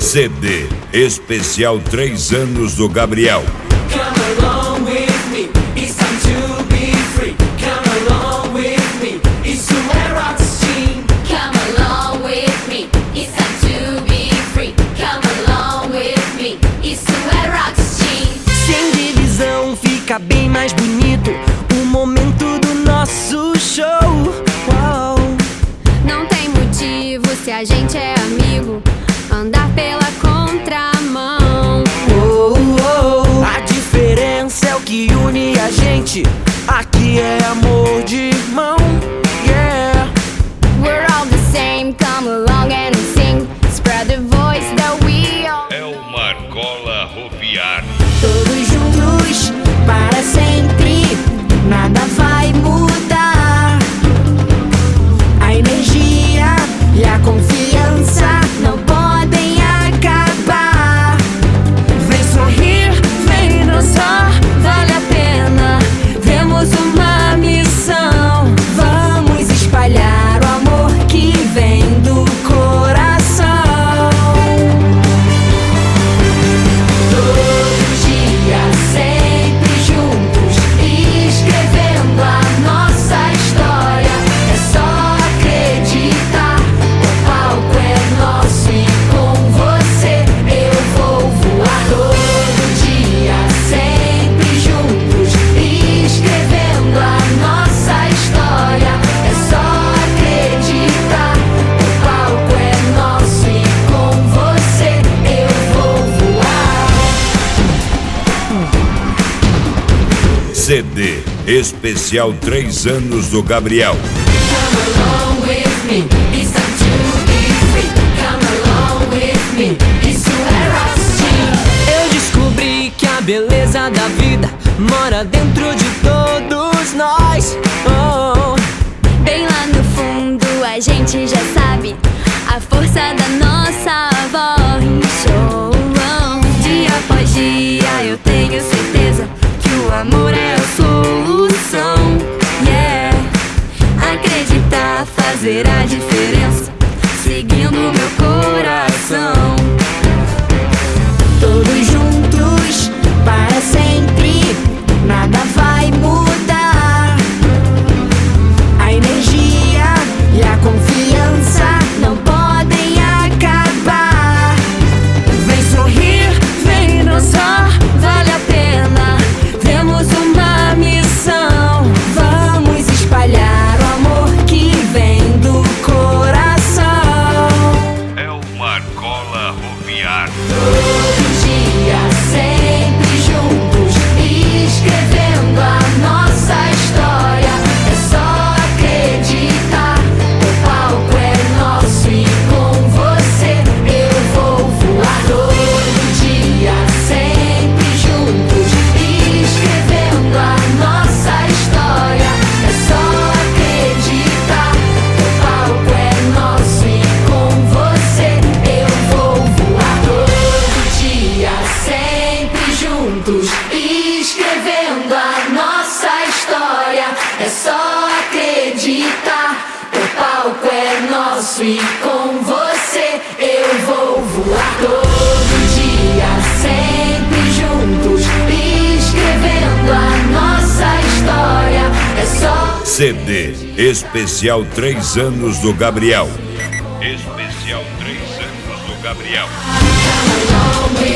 CD especial 3 anos do Gabriel. Come along with me, it's time to be free. Come along with me, isso é Rockstein. Come along with me, it's time to be free. Come along with me, isso é Rockstein. Sem divisão fica bem mais bonito o momento do nosso show. Uau. Não tem motivo se a gente é amigo andar pela contramão. Oh, oh. A diferença é o que une a gente. Aqui é amor de irmão. Yeah. We're all the same, come along and sing. Spread the voice that we all. É o Marcola Roviar. Todos juntos para sempre, nada vai mudar. A energia e a confiança não podem acabar. Vem sorrir, vem dançar, vale a pena. Temos uma missão. Vamos espalhar o amor que vem do coração. Todo dia, sempre juntos, escrevendo a nossa história. É só acreditar, o palco é nosso e com você eu vou voar. Todo dia, sempre juntos, escrevendo a nossa história. É só acreditar, o palco é nosso e com você eu vou voar. CD especial 3 anos do Gabriel. Come along with me, it's time to be free. Come along with me, isso é Rockstein. Eu descobri que a beleza da vida mora dentro de todos nós. Oh. Bem lá no fundo a gente já sabe a força da nossa voz. Oh, oh. Dia após dia eu tenho certeza que o amor é a solução. Yeah. Acreditar, fazer a diferença, seguindo meu coração. Todos juntos para sempre, nada vai mudar. A energia e a confiança não podem acabar. Vem sorrir, vem dançar, vale a pena. Temos uma missão. Vamos espalhar o amor que vem do coração. É o Marcola Roviar. Todo dia, sempre juntos, escrevendo a nossa história. É só acreditar, o palco é nosso e com você eu vou voar. Todo dia, sempre juntos, escrevendo a nossa história. É só acreditar, o palco é nosso e com você eu vou voar. Todo dia, sempre juntos, escrevendo a nossa história. É só acreditar, o palco é nosso e com você eu vou voar. Todo dia, sempre juntos, escrevendo a nossa história. É só CD especial 3 anos do Gabriel. Especial 3 anos do Gabriel. come along with